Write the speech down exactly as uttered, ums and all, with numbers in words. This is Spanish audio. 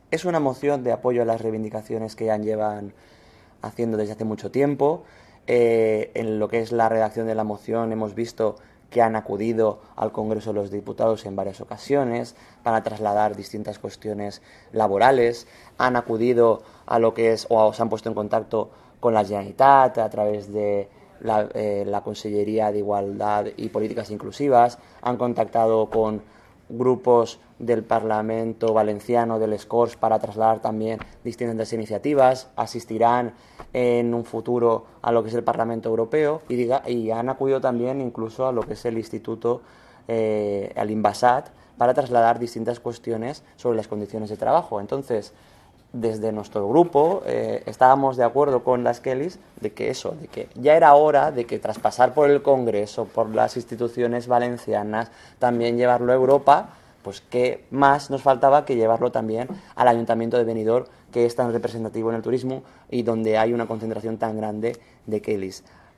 es una moción de apoyo a las reivindicaciones que ya llevan haciendo desde hace mucho tiempo. Eh, en lo que es la redacción de la moción hemos visto que han acudido al Congreso de los Diputados en varias ocasiones para trasladar distintas cuestiones laborales, han acudido a lo que es, o se han puesto en contacto con la Generalitat a través de la, eh, la Consellería de Igualdad y Políticas Inclusivas, han contactado con grupos del Parlamento Valenciano, del Escorts, para trasladar también distintas iniciativas, asistirán en un futuro a lo que es el Parlamento Europeo y, diga, y han acudido también incluso a lo que es el Instituto, eh, al Inbasat, para trasladar distintas cuestiones sobre las condiciones de trabajo. Entonces, desde nuestro grupo eh, estábamos de acuerdo con las Kellys de que eso, de que ya era hora de que tras pasar por el Congreso, por las instituciones valencianas, también llevarlo a Europa, pues qué más nos faltaba que llevarlo también al Ayuntamiento de Benidorm, que es tan representativo en el turismo y donde hay una concentración tan grande de Kellys.